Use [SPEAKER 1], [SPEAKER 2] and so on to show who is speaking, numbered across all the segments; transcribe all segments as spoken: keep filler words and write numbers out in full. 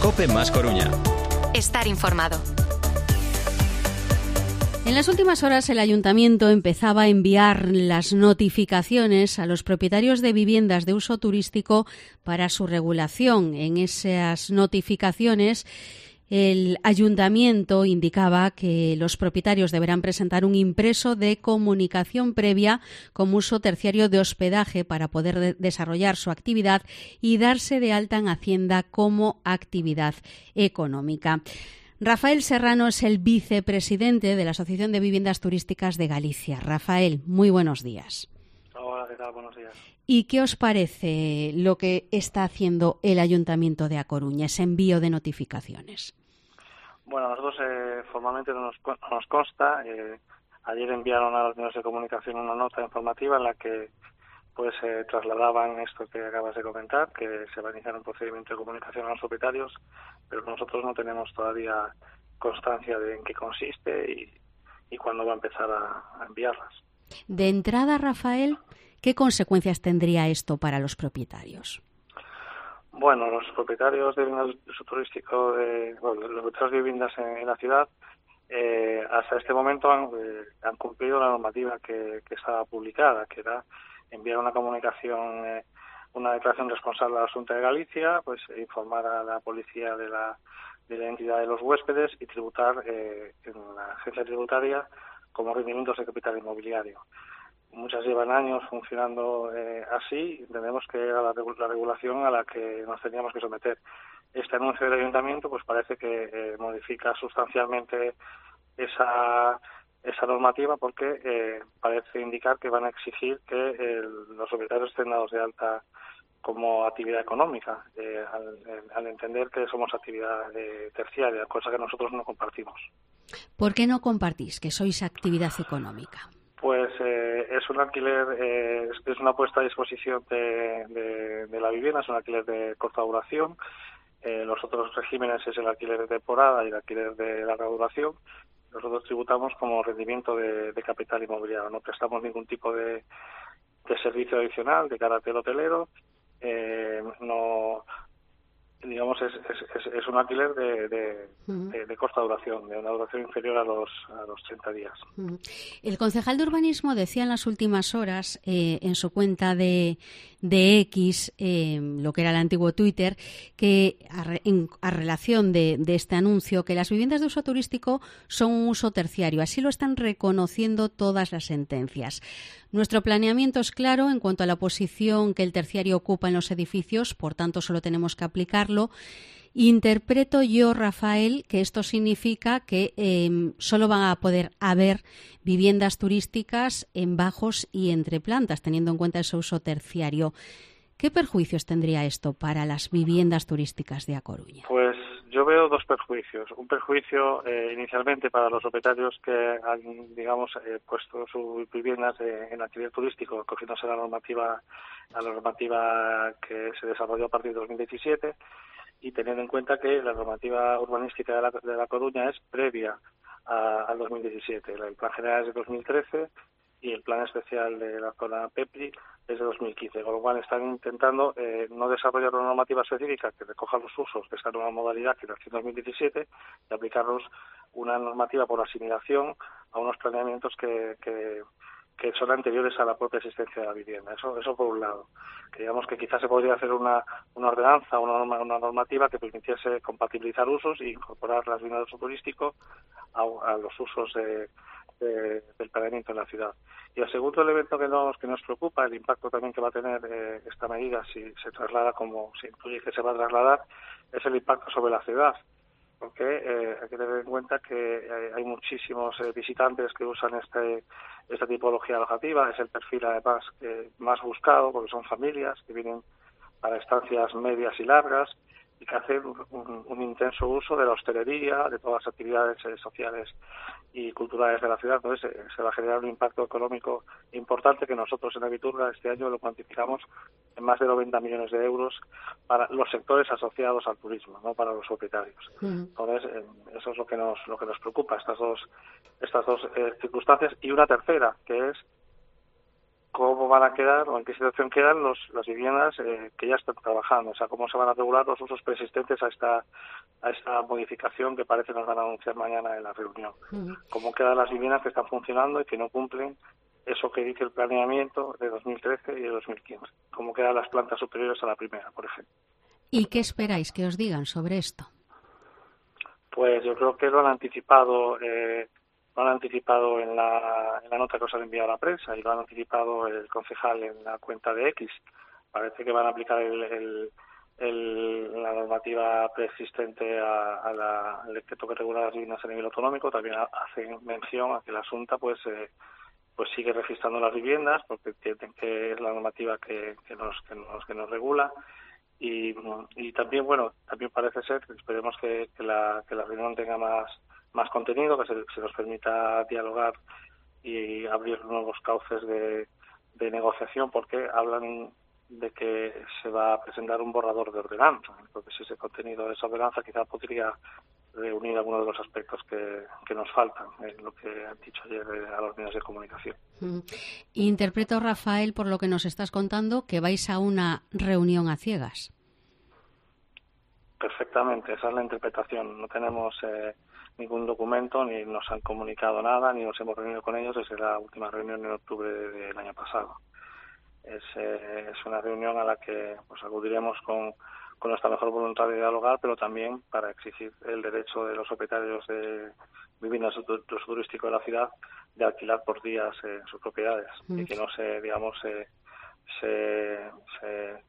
[SPEAKER 1] COPE más Coruña.
[SPEAKER 2] Estar informado.
[SPEAKER 3] En las últimas horas el Ayuntamiento empezaba a enviar las notificaciones a los propietarios de viviendas de uso turístico para su regulación. En esas notificaciones el Ayuntamiento indicaba que los propietarios deberán presentar un impreso de comunicación previa como uso terciario de hospedaje para poder de- desarrollar su actividad y darse de alta en Hacienda como actividad económica. Rafael Serrano es el vicepresidente de la Asociación de Viviendas Turísticas de Galicia. Rafael, muy buenos días.
[SPEAKER 4] Hola, ¿qué tal? Buenos días.
[SPEAKER 3] ¿Y qué os parece lo que está haciendo el Ayuntamiento de A Coruña, ese envío de notificaciones?
[SPEAKER 4] Bueno, a nosotros eh, formalmente no nos, no nos consta. Eh, ayer enviaron a los medios de comunicación una nota informativa en la que pues eh, trasladaban esto que acabas de comentar, que se va a iniciar un procedimiento de comunicación a los propietarios, pero nosotros no tenemos todavía constancia de en qué consiste y, y cuándo va a empezar a, a enviarlas.
[SPEAKER 3] De entrada, Rafael, ¿qué consecuencias tendría esto para los propietarios?
[SPEAKER 4] Bueno, los propietarios de viviendas de uso turístico, de, bueno, los propietarios de viviendas en, en la ciudad, eh, hasta este momento han, eh, han cumplido la normativa que, que estaba publicada, que era enviar una comunicación, eh, una declaración responsable a la Xunta de Galicia, pues informar a la policía de la, de la entidad de los huéspedes y tributar eh, en la agencia tributaria como rendimientos de capital inmobiliario. Muchas llevan años funcionando eh, así, entendemos que era la, la regulación a la que nos teníamos que someter. Este anuncio del Ayuntamiento pues parece que eh, modifica sustancialmente esa esa normativa porque eh, parece indicar que van a exigir que el, los propietarios estén dados de alta como actividad económica, eh, al, al entender que somos actividad eh, terciaria, cosa que nosotros no compartimos.
[SPEAKER 3] ¿Por qué no compartís que sois actividad económica?
[SPEAKER 4] Pues eh, es un alquiler, eh, es, es una puesta a disposición de, de, de la vivienda, es un alquiler de corta duración. Eh, los otros regímenes es el alquiler de temporada y el alquiler de larga duración. Nosotros tributamos como rendimiento de, de capital inmobiliario, no prestamos ningún tipo de, de servicio adicional de carácter hotelero, eh, no, digamos, es, es, es un alquiler de, de, uh-huh. de, de corta duración, de una duración inferior a los, a los treinta días.
[SPEAKER 3] Uh-huh. El concejal de urbanismo decía en las últimas horas, eh, en su cuenta de, de X, eh, lo que era el antiguo Twitter, que a, re, en, a relación de, de este anuncio, que las viviendas de uso turístico son un uso terciario. Así lo están reconociendo todas las sentencias. Nuestro planeamiento es claro en cuanto a la posición que el terciario ocupa en los edificios, por tanto solo tenemos que aplicarlo. Interpreto yo, Rafael, que esto significa que eh, solo van a poder haber viviendas turísticas en bajos y entre plantas, teniendo en cuenta ese uso terciario. ¿Qué perjuicios tendría esto para las viviendas turísticas de A Coruña?
[SPEAKER 4] Pues yo veo dos perjuicios. Un perjuicio eh, inicialmente para los propietarios que han, digamos, eh, puesto sus viviendas eh, en alquiler turístico, cogiéndose la normativa, la normativa que se desarrolló a partir de dos mil diecisiete y teniendo en cuenta que la normativa urbanística de la, de la Coruña es previa a, al dos mil diecisiete. El plan general es de dos mil trece y el plan especial de la zona PEPRI es de dos mil quince, con lo cual están intentando eh, no desarrollar una normativa específica que recoja los usos de esta nueva modalidad que nació en dos mil diecisiete y aplicarlos una normativa por asimilación a unos planeamientos que, que, que son anteriores a la propia existencia de la vivienda. Eso, eso por un lado. Que digamos que quizás se podría hacer una, una ordenanza, una, norma, una normativa que permitiese compatibilizar usos e incorporar las viviendas de uso turístico a, a los usos de De, del planeamiento en la ciudad. Y el segundo elemento que nos que nos preocupa, el impacto también que va a tener eh, esta medida si se traslada como se intuye que se va a trasladar, es el impacto sobre la ciudad, porque eh, hay que tener en cuenta que eh, hay muchísimos eh, visitantes que usan este esta tipología alojativa, es el perfil además eh, más buscado porque son familias que vienen para estancias medias y largas y que hacen un, un intenso uso de la hostelería, de todas las actividades eh, sociales y culturales de la ciudad. Entonces eh, se va a generar un impacto económico importante que nosotros en Aviturga este año lo cuantificamos en más de noventa millones de euros para los sectores asociados al turismo, no para los propietarios. Uh-huh. Entonces eh, eso es lo que nos lo que nos preocupa, estas dos estas dos eh, circunstancias y una tercera que es cómo van a quedar o en qué situación quedan los, las viviendas eh, que ya están trabajando, o sea, cómo se van a regular los usos persistentes a esta a esta modificación que parece nos van a anunciar mañana en la reunión. Uh-huh. Cómo quedan las viviendas que están funcionando y que no cumplen eso que dice el planeamiento de dos mil trece y de dos mil quince. Cómo quedan las plantas superiores a la primera, por ejemplo.
[SPEAKER 3] ¿Y qué esperáis que os digan sobre esto?
[SPEAKER 4] Pues yo creo que lo han anticipado eh, lo han anticipado en la, en la nota que os han enviado a la prensa y lo han anticipado el concejal en la cuenta de X. Parece que van a aplicar el, el, el, la normativa preexistente a, a la, al decreto que regula las viviendas a nivel autonómico. También hacen mención a que la Xunta pues eh, pues sigue registrando las viviendas porque entienden que es la normativa que, que nos que nos que nos regula. Y, y también, bueno, también parece ser, esperemos que, que, la, que la reunión tenga más, más contenido, que se, se nos permita dialogar y abrir nuevos cauces de, de negociación, porque hablan de que se va a presentar un borrador de ordenanza. Entonces, ese contenido de esa ordenanza quizá podría reunir algunos de los aspectos que, que nos faltan, en lo que han dicho ayer a los medios de comunicación.
[SPEAKER 3] Mm. Interpreto, Rafael, por lo que nos estás contando, que vais a una reunión a ciegas.
[SPEAKER 4] Perfectamente, esa es la interpretación. No tenemos eh, ningún documento, ni nos han comunicado nada, ni nos hemos reunido con ellos desde la última reunión en octubre del año pasado. Es, eh, es una reunión a la que pues acudiremos con con nuestra mejor voluntad de dialogar, pero también para exigir el derecho de los propietarios de viviendas de uso turístico de la ciudad de alquilar por días eh, sus propiedades mm. y que no se, digamos, se se, se,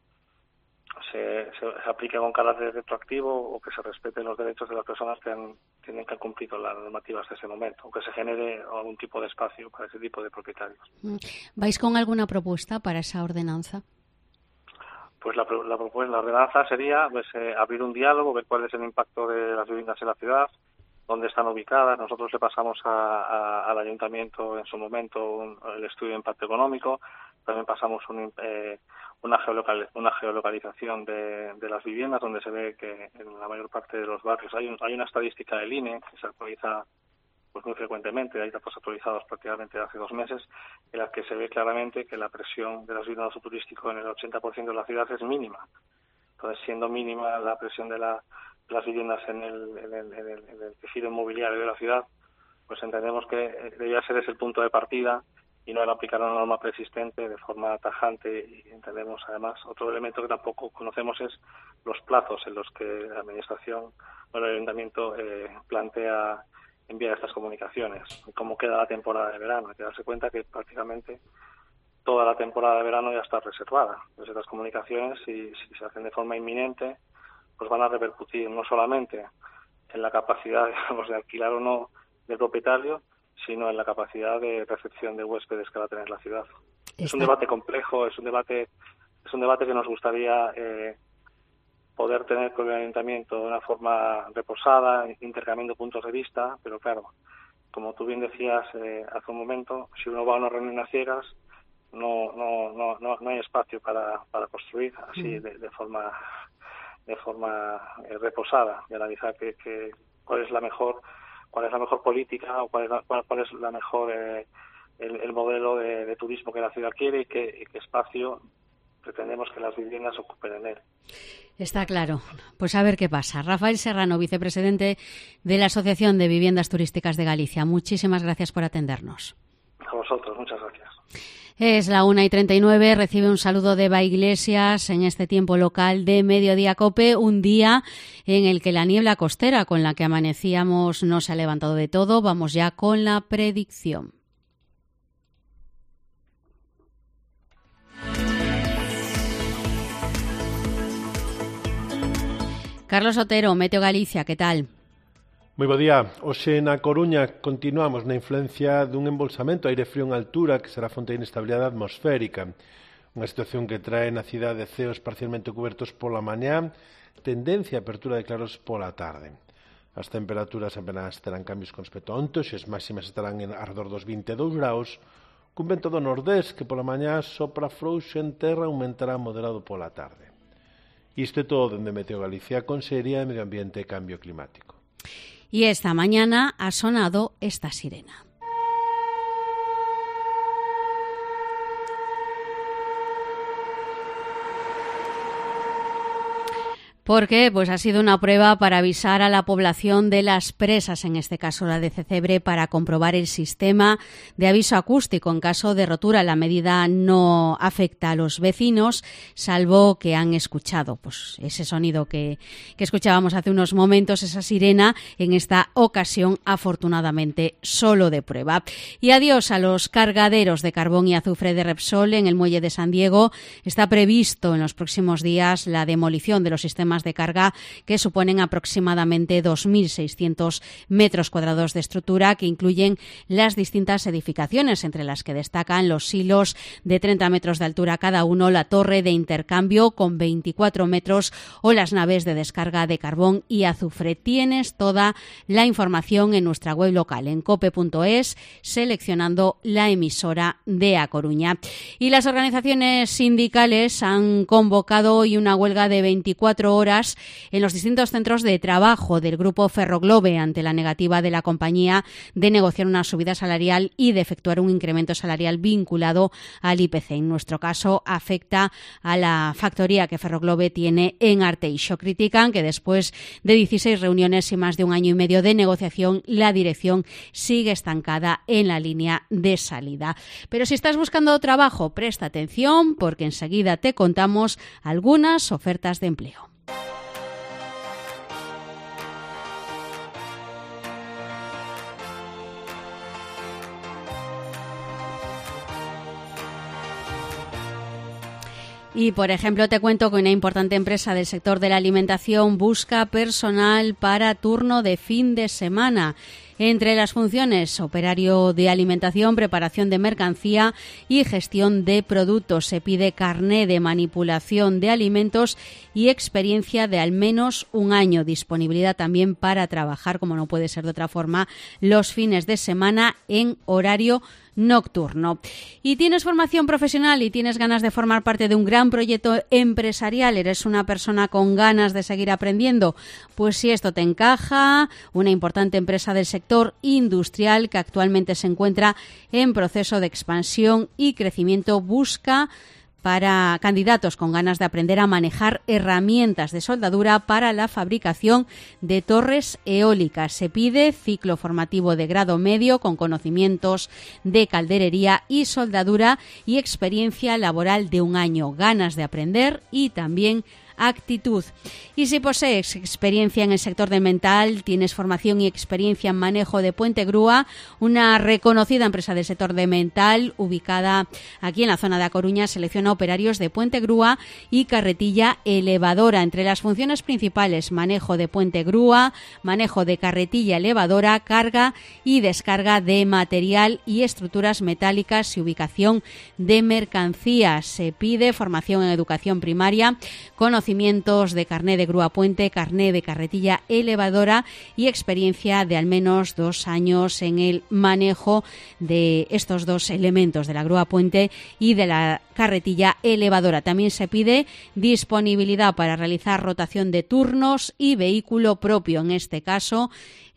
[SPEAKER 4] se, se, se aplique con carácter retroactivo o que se respeten los derechos de las personas que han, tienen que han cumplido las normativas de ese momento, o que se genere algún tipo de espacio para ese tipo de propietarios.
[SPEAKER 3] ¿Vais con alguna propuesta para esa ordenanza?
[SPEAKER 4] Pues la, la propuesta, la ordenanza sería pues, eh, abrir un diálogo, ver cuál es el impacto de las viviendas en la ciudad, dónde están ubicadas. Nosotros le pasamos a, a, al ayuntamiento en su momento un, el estudio de impacto económico, también pasamos un, eh, una, geolocal, una geolocalización de, de las viviendas, donde se ve que en la mayor parte de los barrios hay, un, hay una estadística del I N E que se actualiza pues muy frecuentemente, hay datos actualizados prácticamente hace dos meses, en las que se ve claramente que la presión de las viviendas de uso turístico en el ochenta por ciento de la ciudad es mínima. Entonces, siendo mínima la presión de, la, de las viviendas en el, en, el, en, el, en el tejido inmobiliario de la ciudad, pues entendemos que debería ser ese el punto de partida y no el aplicar una norma preexistente de forma tajante. Y entendemos, además, otro elemento que tampoco conocemos es los plazos en los que la Administración o el Ayuntamiento eh, plantea enviar estas comunicaciones y cómo queda la temporada de verano. Hay que darse cuenta que prácticamente toda la temporada de verano ya está reservada. Entonces, estas comunicaciones, si, si se hacen de forma inminente, pues van a repercutir no solamente en la capacidad, digamos, de alquilar o no del propietario, sino en la capacidad de recepción de huéspedes que va a tener la ciudad. Está. Es un debate complejo, es un debate, es un debate que nos gustaría eh, poder tener con el ayuntamiento de una forma reposada, intercambiando puntos de vista, pero claro, como tú bien decías eh, hace un momento, si uno va a una reunión a ciegas, no no no no, no hay espacio para, para construir así de, de forma de forma eh, reposada y analizar que, que cuál es la mejor cuál es la mejor política o cuál es la, cuál, cuál es la mejor eh, el, el modelo de, de turismo que la ciudad quiere y qué, y qué espacio pretendemos que las viviendas ocupen en él.
[SPEAKER 3] Está claro. Pues a ver qué pasa. Rafael Serrano, vicepresidente de la Asociación de Viviendas Turísticas de Galicia. Muchísimas gracias por atendernos.
[SPEAKER 4] A vosotros, muchas gracias.
[SPEAKER 3] Es la una y treinta y nueve. Recibe un saludo de Eva Iglesias en este tiempo local de Mediodía Cope, un día en el que la niebla costera con la que amanecíamos no se ha levantado de todo. Vamos ya con la predicción. Carlos Otero, Meteo Galicia, que tal?
[SPEAKER 1] Moi bo día. Hoxe na Coruña continuamos na influencia dun embolsamento aire frío en altura que será fonte de inestabilidade atmosférica. Unha situación que trae na cidade ceos parcialmente cubertos pola mañá, tendencia a apertura de claros pola tarde. As temperaturas apenas terán cambios con respecto a onte, as máximas estarán en arredor dos vinte e dous graus, cun vento do nordés que pola mañá sopra frouxo en terra aumentará moderado pola tarde. Isto é todo dende Meteo Galicia, Consellería de Medio Ambiente e Cambio Climático.
[SPEAKER 3] Y esta mañana ha sonado esta sirena. Porque pues ha sido una prueba para avisar a la población de las presas, en este caso la de Cecebre, para comprobar el sistema de aviso acústico. En caso de rotura, la medida no afecta a los vecinos, salvo que han escuchado pues ese sonido que, que escuchábamos hace unos momentos, esa sirena, en esta ocasión, afortunadamente, solo de prueba. Y adiós a los cargaderos de carbón y azufre de Repsol en el muelle de San Diego. Está previsto en los próximos días la demolición de los sistemas de carga que suponen aproximadamente dos mil seiscientos metros cuadrados de estructura, que incluyen las distintas edificaciones, entre las que destacan los silos de treinta metros de altura cada uno, la torre de intercambio con veinticuatro metros o las naves de descarga de carbón y azufre. Tienes toda la información en nuestra web local, en cope punto es, seleccionando la emisora de A Coruña. Y las organizaciones sindicales han convocado hoy una huelga de veinticuatro horas en los distintos centros de trabajo del grupo Ferroglobe ante la negativa de la compañía de negociar una subida salarial y de efectuar un incremento salarial vinculado al I P C. En nuestro caso, afecta a la factoría que Ferroglobe tiene en Arteixo. Critican que después de dieciséis reuniones y más de un año y medio de negociación, la dirección sigue estancada en la línea de salida. Pero si estás buscando trabajo, presta atención, porque enseguida te contamos algunas ofertas de empleo. Y, por ejemplo, te cuento que una importante empresa del sector de la alimentación busca personal para turno de fin de semana. Entre las funciones, operario de alimentación, preparación de mercancía y gestión de productos. Se pide carné de manipulación de alimentos y experiencia de al menos un año. Disponibilidad también para trabajar, como no puede ser de otra forma, los fines de semana en horario nocturno. Y tienes formación profesional y tienes ganas de formar parte de un gran proyecto empresarial, eres una persona con ganas de seguir aprendiendo, pues si esto te encaja, una importante empresa del sector industrial que actualmente se encuentra en proceso de expansión y crecimiento busca para candidatos con ganas de aprender a manejar herramientas de soldadura para la fabricación de torres eólicas. Se pide ciclo formativo de grado medio con conocimientos de calderería y soldadura y experiencia laboral de un año, ganas de aprender y también actitud. Y si posees experiencia en el sector del metal, tienes formación y experiencia en manejo de puente grúa, una reconocida empresa del sector de metal ubicada aquí en la zona de A Coruña selecciona operarios de puente grúa y carretilla elevadora. Entre las funciones principales, manejo de puente grúa, manejo de carretilla elevadora, carga y descarga de material y estructuras metálicas y ubicación de mercancías. Se pide formación en educación primaria, conocimientos de carné de grúa puente, carné de carretilla elevadora y experiencia de al menos dos años en el manejo de estos dos elementos, de la grúa puente y de la carretilla elevadora. También se pide disponibilidad para realizar rotación de turnos y vehículo propio. En este caso,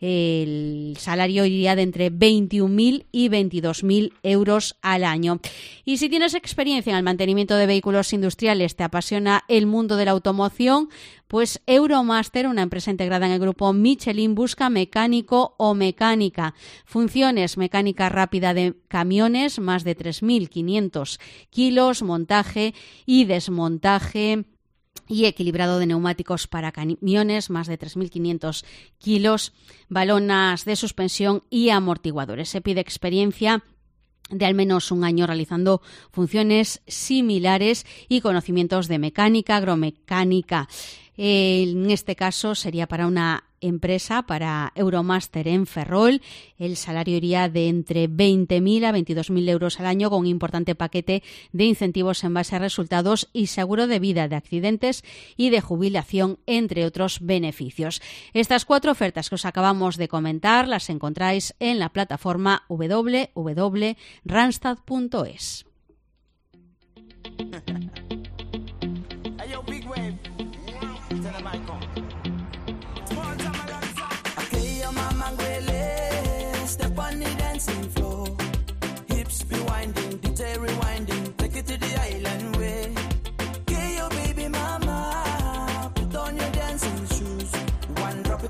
[SPEAKER 3] el salario iría de entre veintiún mil y veintidós mil euros al año. Y si tienes experiencia en el mantenimiento de vehículos industriales, te apasiona el mundo de la automoción, pues Euromaster, una empresa integrada en el grupo Michelin, busca mecánico o mecánica. Funciones: mecánica rápida de camiones, más de tres mil quinientos kilos, montaje y desmontaje y equilibrado de neumáticos para camiones, más de tres mil quinientos kilos, balonas de suspensión y amortiguadores. Se pide experiencia de al menos un año realizando funciones similares y conocimientos de mecánica, agromecánica. En este caso sería para una empresa, para Euromaster en Ferrol. El salario iría de entre veinte mil a veintidós mil euros al año, con un importante paquete de incentivos en base a resultados y seguro de vida, de accidentes y de jubilación, entre otros beneficios. Estas cuatro ofertas que os acabamos de comentar las encontráis en la plataforma w w w punto randstad punto es.
[SPEAKER 2] Rewinding, take it to the island way. Get your baby mama, put on your dance.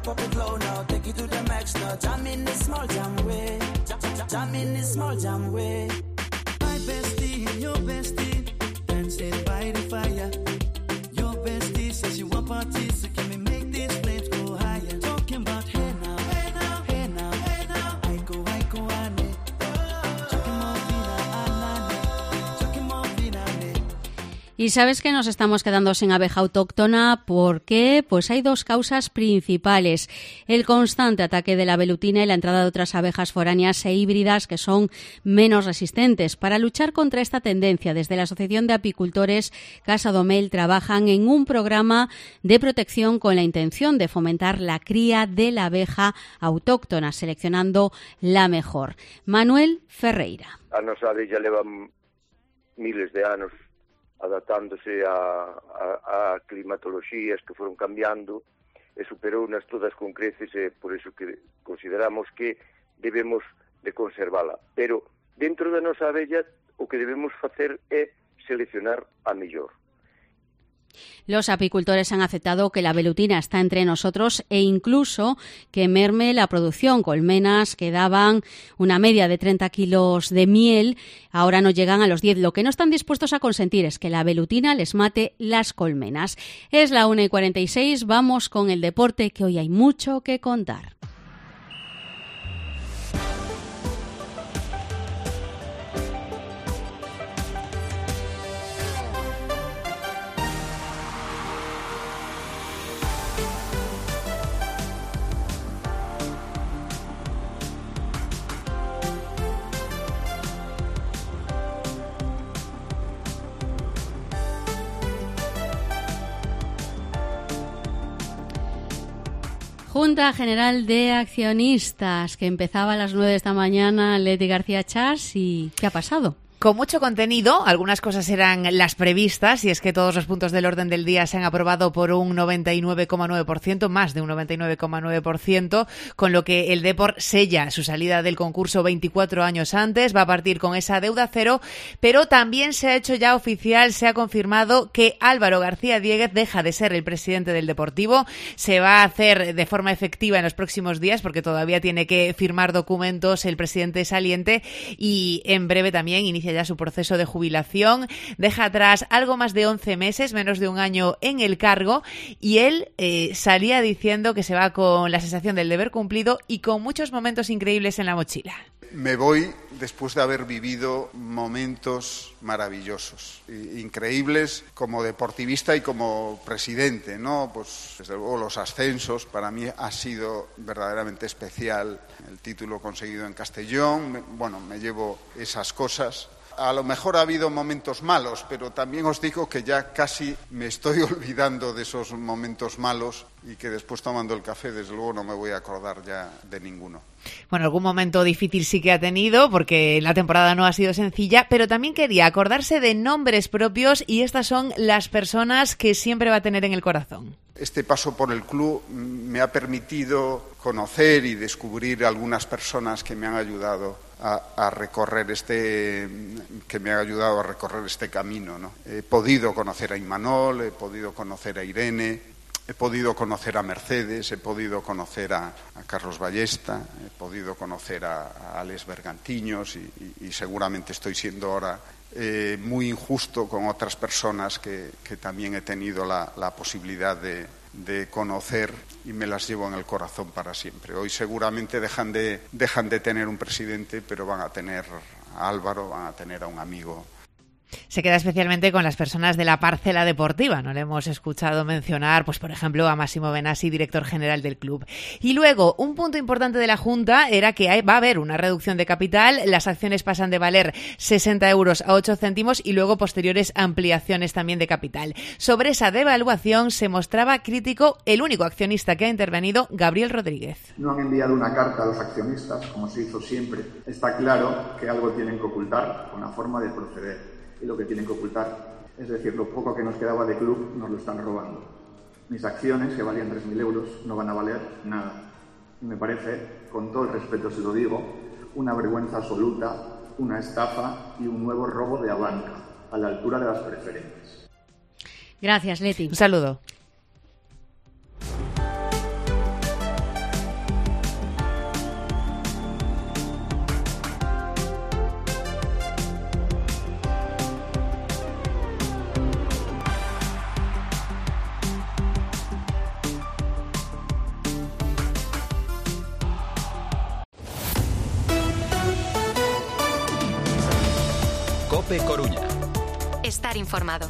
[SPEAKER 2] up it low now, take it to the max now. Jam in this small jam way, jam, jam, jam in this small jam way. My bestie, your bestie, dancing by the fire. Your bestie says you want parties, so can we make these flames go higher? Talking about hey now, hey now, hey now, hey now. I go, I go, ane. Talking more vina, anane. Talking more vina, ane.
[SPEAKER 3] Y sabes que nos estamos quedando sin abeja autóctona. ¿Por qué? Pues hay dos causas principales. El constante ataque de la velutina y la entrada de otras abejas foráneas e híbridas que son menos resistentes. Para luchar contra esta tendencia, desde la Asociación de Apicultores Casa Domel trabajan en un programa de protección con la intención de fomentar la cría de la abeja autóctona, seleccionando la mejor. Manuel Ferreira.
[SPEAKER 5] A nosa abella levan miles de anos adaptándose a, a, a climatoloxías que foron cambiando e superounas todas con creces, e por iso que consideramos que debemos de conservala. Pero dentro da nosa abella o que debemos facer é seleccionar a mellor.
[SPEAKER 3] Los apicultores han aceptado que la velutina está entre nosotros e incluso que merme la producción. Colmenas que daban una media de treinta kilos de miel, ahora no llegan a los diez. Lo que no están dispuestos a consentir es que la velutina les mate las colmenas. Es la una y cuarenta y seis, vamos con el deporte, que hoy hay mucho que contar. Junta General de Accionistas, que empezaba a las nueve de esta mañana, Leti García Chas, ¿y qué ha pasado?
[SPEAKER 6] Con mucho contenido, algunas cosas eran las previstas, y es que todos los puntos del orden del día se han aprobado por un noventa y nueve coma nueve por ciento, más de un noventa y nueve coma nueve por ciento, con lo que el Depor sella su salida del concurso veinticuatro años antes, va a partir con esa deuda cero, pero también se ha hecho ya oficial, se ha confirmado que Álvaro García Diéguez deja de ser el presidente del Deportivo, se va a hacer de forma efectiva en los próximos días, porque todavía tiene que firmar documentos el presidente saliente, y en breve también inicia ya su proceso de jubilación, deja atrás algo más de once meses, menos de un año en el cargo, y él eh, salía diciendo que se va con la sensación del deber cumplido y con muchos momentos increíbles en la mochila.
[SPEAKER 7] Me voy después de haber vivido momentos maravillosos, increíbles como deportivista y como presidente, ¿no? Pues desde luego los ascensos para mí ha sido verdaderamente especial. El título conseguido en Castellón, bueno, me llevo esas cosas. A lo mejor ha habido momentos malos, pero también os digo que ya casi me estoy olvidando de esos momentos malos y que después tomando el café, desde luego, no me voy a acordar ya de ninguno.
[SPEAKER 6] Bueno, algún momento difícil sí que ha tenido, porque la temporada no ha sido sencilla, pero también quería acordarse de nombres propios, y estas son las personas que siempre va a tener en el corazón.
[SPEAKER 7] Este paso por el club me ha permitido conocer y descubrir algunas personas que me han ayudado a, a recorrer este que me han ayudado a recorrer este camino, ¿no? He podido conocer a Imanol, he podido conocer a Irene, he podido conocer a Mercedes, he podido conocer a, a Carlos Ballesta, he podido conocer a, a Alex Bergantiños, y, y, y seguramente estoy siendo ahora eh, muy injusto con otras personas que, que también he tenido la, la posibilidad de, de conocer, y me las llevo en el corazón para siempre. Hoy seguramente dejan de, dejan de tener un presidente, pero van a tener a Álvaro, van a tener a un amigo.
[SPEAKER 6] Se queda especialmente con las personas de la parcela deportiva. No le hemos escuchado mencionar, pues por ejemplo, a Máximo Benassi, director general del club. Y luego, un punto importante de la Junta era que hay, va a haber una reducción de capital. Las acciones pasan de valer sesenta euros a ocho céntimos, y luego posteriores ampliaciones también de capital. Sobre esa devaluación se mostraba crítico el único accionista que ha intervenido, Gabriel Rodríguez.
[SPEAKER 8] No han enviado una carta a los accionistas, como se hizo siempre. Está claro que algo tienen que ocultar con la forma de proceder. Y lo que tienen que ocultar, es decir, lo poco que nos quedaba de club, nos lo están robando. Mis acciones, que valían tres mil euros, no van a valer nada. Y me parece, con todo el respeto se lo digo, una vergüenza absoluta, una estafa y un nuevo robo de Abanca, a la altura de las preferentes.
[SPEAKER 3] Gracias, Leti.
[SPEAKER 6] Un saludo.
[SPEAKER 9] Cope Coruña.
[SPEAKER 10] Estar informado.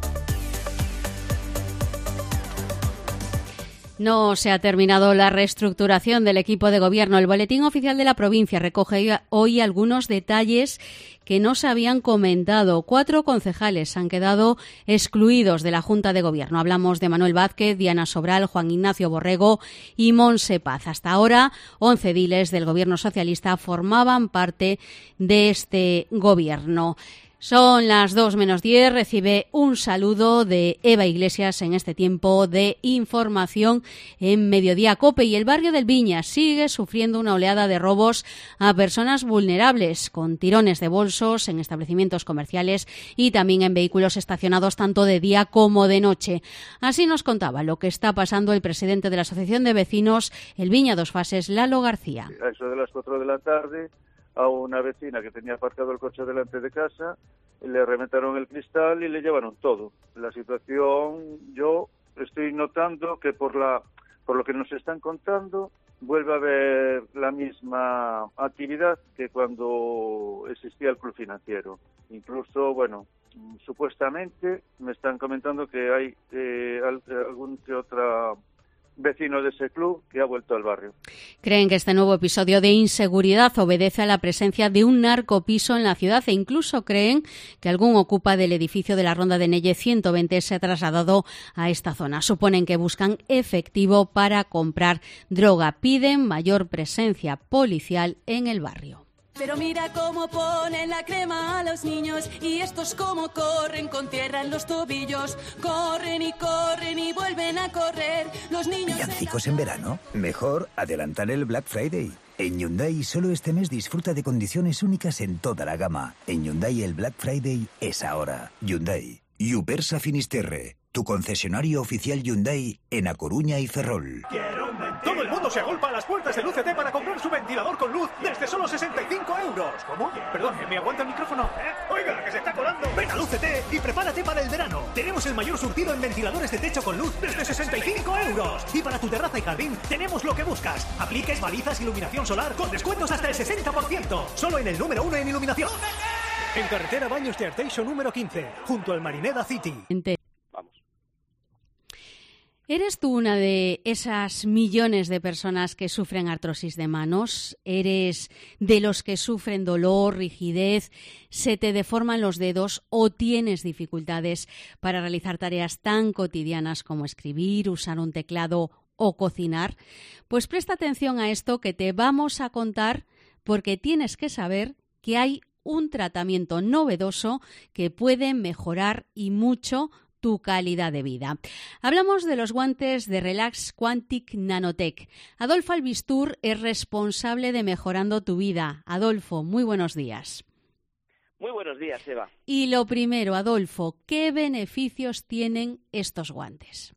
[SPEAKER 3] No se ha terminado la reestructuración del equipo de gobierno. El Boletín Oficial de la provincia recoge hoy algunos detalles que no se habían comentado. Cuatro concejales han quedado excluidos de la Junta de Gobierno. Hablamos de Manuel Vázquez, Diana Sobral, Juan Ignacio Borrego y Montse Paz. Hasta ahora, once ediles del Gobierno socialista formaban parte de este gobierno. Son las dos menos diez, recibe un saludo de Eva Iglesias en este tiempo de información en Mediodía Cope. Y el barrio del Viña sigue sufriendo una oleada de robos a personas vulnerables, con tirones de bolsos en establecimientos comerciales y también en vehículos estacionados tanto de día como de noche. Así nos contaba lo que está pasando el presidente de la Asociación de Vecinos El Viña Dos Fases, Lalo García.
[SPEAKER 11] A eso de las cuatro de la tarde, a una vecina que tenía aparcado el coche delante de casa, le reventaron el cristal y le llevaron todo. La situación, yo estoy notando que por la por lo que nos están contando, vuelve a haber la misma actividad que cuando existía el club financiero. Incluso, bueno, supuestamente me están comentando que hay eh, algún que otra vecino de ese club que ha vuelto al barrio.
[SPEAKER 3] Creen que este nuevo episodio de inseguridad obedece a la presencia de un narcopiso en la ciudad e incluso creen que algún ocupa del edificio de la Ronda de Nelle ciento veinte se ha trasladado a esta zona. Suponen que buscan efectivo para comprar droga. Piden mayor presencia policial en el barrio.
[SPEAKER 2] Pero mira cómo ponen la crema a los niños y estos cómo corren con tierra en los tobillos. Corren y corren y vuelven a correr. Los niños...
[SPEAKER 12] ¿Villancicos en verano? Mejor adelantar el Black Friday. En Hyundai solo este mes disfruta de condiciones únicas en toda la gama. En Hyundai el Black Friday es ahora. Hyundai. Yupersa Finisterre, tu concesionario oficial Hyundai en A Coruña y Ferrol.
[SPEAKER 13] Todo el mundo se agolpa a las puertas del U C T para comprar su ventilador con luz desde solo sesenta y cinco euros. ¿Cómo? Perdón, ¿me aguanta el micrófono? ¿Eh? ¡Oiga, que se está colando! Ven al U C T y prepárate para el verano. Tenemos el mayor surtido en ventiladores de techo con luz desde sesenta y cinco euros. Y para tu terraza y jardín tenemos lo que buscas. Apliques, balizas, iluminación solar con descuentos hasta el sesenta por ciento. Solo en el número uno en iluminación. En carretera Baños de Arteixo número quince, junto al Marineda City.
[SPEAKER 11] Vamos.
[SPEAKER 3] ¿Eres tú una de esas millones de personas que sufren artrosis de manos? ¿Eres de los que sufren dolor, rigidez, se te deforman los dedos o tienes dificultades para realizar tareas tan cotidianas como escribir, usar un teclado o cocinar? Pues presta atención a esto que te vamos a contar, porque tienes que saber que hay un tratamiento novedoso que puede mejorar y mucho tu calidad de vida. Hablamos de los guantes de Relax Quantic Nanotech. Adolfo Albistur es responsable de Mejorando tu Vida. Adolfo, muy buenos días.
[SPEAKER 14] Muy buenos días, Eva.
[SPEAKER 3] Y lo primero, Adolfo, ¿qué beneficios tienen estos guantes?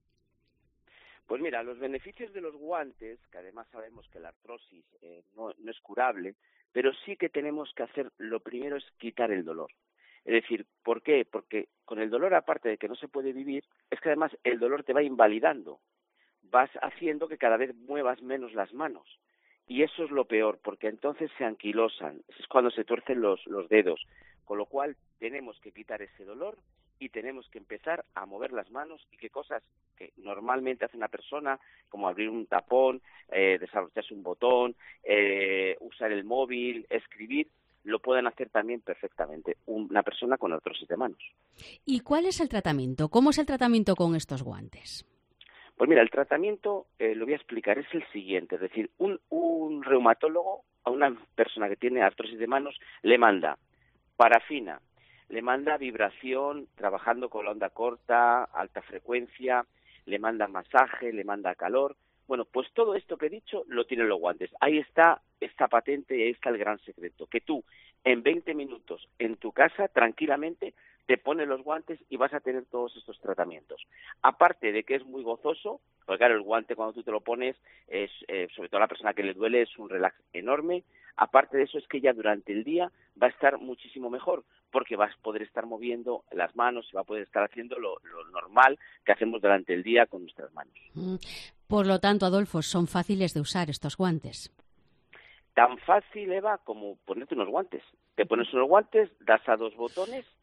[SPEAKER 14] Pues mira, los beneficios de los guantes, que además sabemos que la artrosis eh, no, no es curable, pero sí que tenemos que hacer, lo primero es quitar el dolor. Es decir, ¿por qué? Porque con el dolor, aparte de que no se puede vivir, es que además el dolor te va invalidando. Vas haciendo que cada vez muevas menos las manos. Y eso es lo peor, porque entonces se anquilosan. Es cuando se tuercen los, los dedos. Con lo cual tenemos que quitar ese dolor y tenemos que empezar a mover las manos y que cosas que normalmente hace una persona, como abrir un tapón, eh, desabrocharse un botón, eh, usar el móvil, escribir, lo pueden hacer también perfectamente una persona con artrosis de manos.
[SPEAKER 3] ¿Y cuál es el tratamiento? ¿Cómo es el tratamiento con estos guantes?
[SPEAKER 14] Pues mira, el tratamiento, eh, lo voy a explicar, es el siguiente. Es decir, un, un reumatólogo a una persona que tiene artrosis de manos le manda parafina, le manda vibración, trabajando con la onda corta, alta frecuencia, le manda masaje, le manda calor. Bueno, pues todo esto que he dicho lo tienen los guantes. Ahí está esta patente y ahí está el gran secreto. Que tú, en veinte minutos, en tu casa, tranquilamente, te pones los guantes y vas a tener todos estos tratamientos. Aparte de que es muy gozoso, porque claro, el guante cuando tú te lo pones, es eh, sobre todo a la persona que le duele, es un relax enorme. Aparte de eso es que ya durante el día va a estar muchísimo mejor, porque vas a poder estar moviendo las manos y va a poder estar haciendo lo, lo normal que hacemos durante el día con nuestras manos.
[SPEAKER 3] Por lo tanto, Adolfo, son fáciles de usar estos guantes.
[SPEAKER 14] Tan fácil, Eva, como ponerte unos guantes. Te pones unos guantes, das a dos botones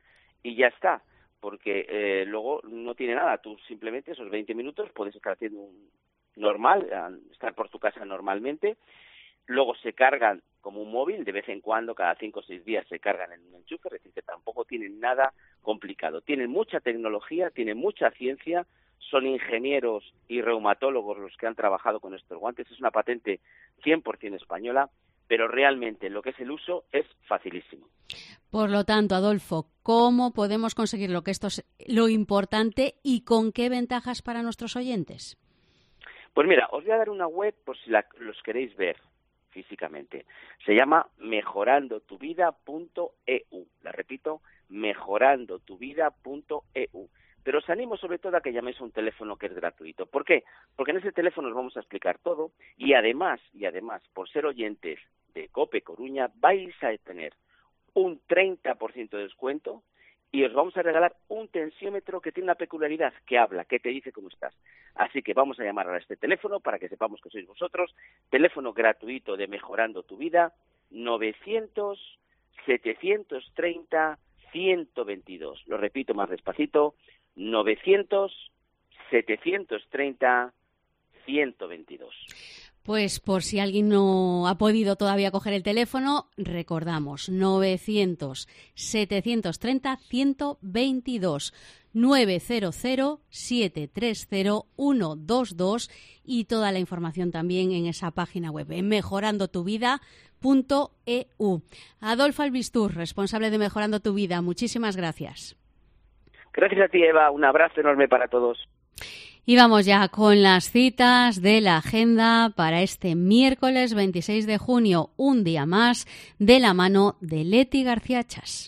[SPEAKER 14] y ya está, porque eh, luego no tiene nada, tú simplemente esos veinte minutos puedes estar haciendo un normal, estar por tu casa normalmente, luego se cargan como un móvil, de vez en cuando, cada cinco o seis días se cargan en un enchufe, es decir, que tampoco tienen nada complicado. Tienen mucha tecnología, tienen mucha ciencia, son ingenieros y reumatólogos los que han trabajado con estos guantes, es una patente cien por ciento española, pero realmente lo que es el uso es facilísimo.
[SPEAKER 3] Por lo tanto, Adolfo, ¿cómo podemos conseguir lo que esto es lo importante y con qué ventajas para nuestros oyentes?
[SPEAKER 14] Pues mira, os voy a dar una web por si la, los queréis ver físicamente. Se llama mejorando tu vida punto e u. La repito, mejorando tu vida punto e u. Pero os animo sobre todo a que llaméis a un teléfono que es gratuito. ¿Por qué? Porque en ese teléfono os vamos a explicar todo y además, y además, por ser oyentes de COPE Coruña, vais a tener un treinta por ciento de descuento y os vamos a regalar un tensiómetro que tiene una peculiaridad, que habla, que te dice cómo estás. Así que vamos a llamar a este teléfono para que sepamos que sois vosotros. Teléfono gratuito de Mejorando tu Vida, novecientos, setecientos treinta, ciento veintidós. Lo repito más despacito, novecientos, setecientos treinta, ciento veintidós.
[SPEAKER 3] Pues por si alguien no ha podido todavía coger el teléfono, recordamos, novecientos, setecientos treinta, ciento veintidós, nueve cero cero, siete tres cero, uno dos dos y toda la información también en esa página web, en mejorando tu vida punto e u. Adolfo Albistur, responsable de Mejorando tu Vida, muchísimas gracias.
[SPEAKER 14] Gracias a ti, Eva, un abrazo enorme para todos.
[SPEAKER 3] Y vamos ya con las citas de la agenda para este miércoles veintiséis de junio, un día más, de la mano de Leti García Chas.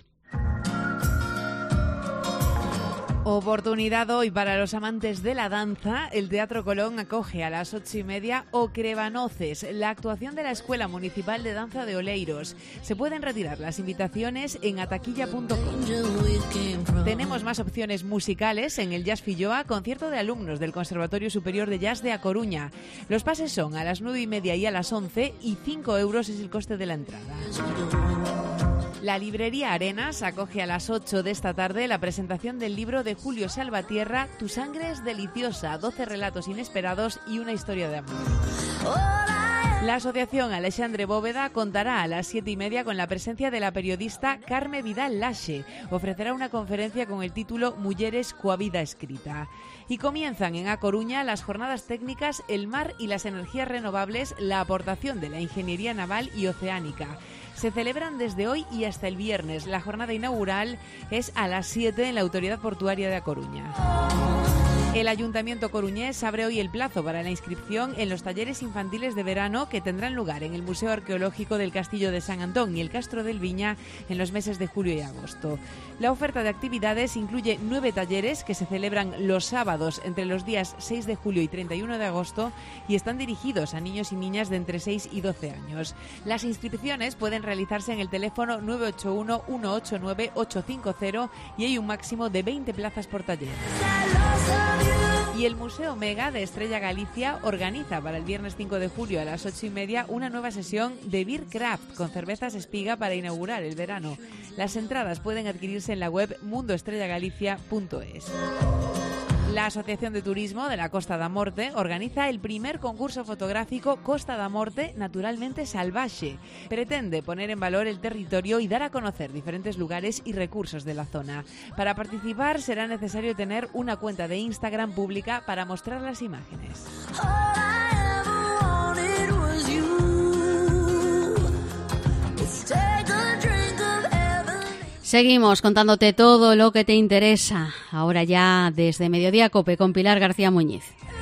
[SPEAKER 6] Oportunidad hoy para los amantes de la danza. El Teatro Colón acoge a las ocho y media O Crebanoces, la actuación de la Escuela Municipal de Danza de Oleiros. Se pueden retirar las invitaciones en ataquilla punto com. Tenemos más opciones musicales en el Jazz Filloa, concierto de alumnos del Conservatorio Superior de Jazz de A Coruña. Los pases son a las nueve y media y a las once y cinco euros es el coste de la entrada. La librería Arenas acoge a las ocho de esta tarde la presentación del libro de Julio Salvatierra, Tu sangre es deliciosa, doce relatos inesperados y una historia de amor. La asociación Alexandre Bóveda contará a las siete y media con la presencia de la periodista Carme Vidal Laxe. Ofrecerá una conferencia con el título Mujeres coa vida escrita. Y comienzan en A Coruña las jornadas técnicas El mar y las energías renovables, la aportación de la ingeniería naval y oceánica. Se celebran desde hoy y hasta el viernes. La jornada inaugural es a las siete en la Autoridad Portuaria de A Coruña. El Ayuntamiento coruñés abre hoy el plazo para la inscripción en los talleres infantiles de verano que tendrán lugar en el Museo Arqueológico del Castillo de San Antón y el Castro del Viña en los meses de julio y agosto. La oferta de actividades incluye nueve talleres que se celebran los sábados entre los días seis de julio y treinta y uno de agosto y están dirigidos a niños y niñas de entre seis y doce años. Las inscripciones pueden realizarse en el teléfono nueve ocho uno, uno ocho nueve, ocho cinco cero y hay un máximo de veinte plazas por taller. Y el Museo Mega de Estrella Galicia organiza para el viernes cinco de julio a las ocho y media una nueva sesión de Beer Craft con cervezas espiga para inaugurar el verano. Las entradas pueden adquirirse en la web mundo estrella galicia punto es. La Asociación de Turismo de la Costa da Morte organiza el primer concurso fotográfico Costa da Morte Naturalmente Salvaxe. Pretende poner en valor el territorio y dar a conocer diferentes lugares y recursos de la zona. Para participar será necesario tener una cuenta de Instagram pública para mostrar las imágenes.
[SPEAKER 3] Seguimos contándote todo lo que te interesa. Ahora ya desde Mediodía Cope con Pilar García Muñiz.